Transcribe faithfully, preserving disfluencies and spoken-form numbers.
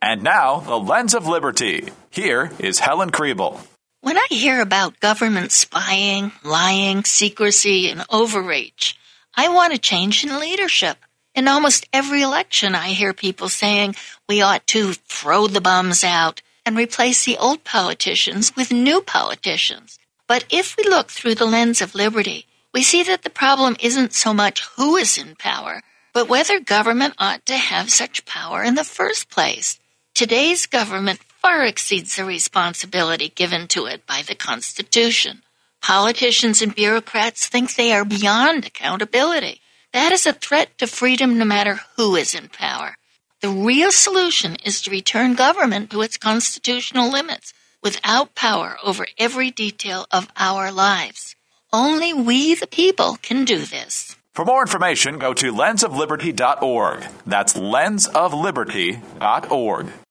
And now, the Lens of Liberty. Here is Helen Kriebel. When I hear about government spying, lying, secrecy, and overreach, I want a change in leadership. In almost every election, I hear people saying we ought to throw the bums out and replace the old politicians with new politicians. But if we look through the lens of liberty, we see that the problem isn't so much who is in power, but whether government ought to have such power in the first place. Today's government far exceeds the responsibility given to it by the Constitution. Politicians and bureaucrats think they are beyond accountability. That is a threat to freedom no matter who is in power. The real solution is to return government to its constitutional limits without power over every detail of our lives. Only we, the people, can do this. For more information, go to lens of liberty dot org. That's lens of liberty dot org.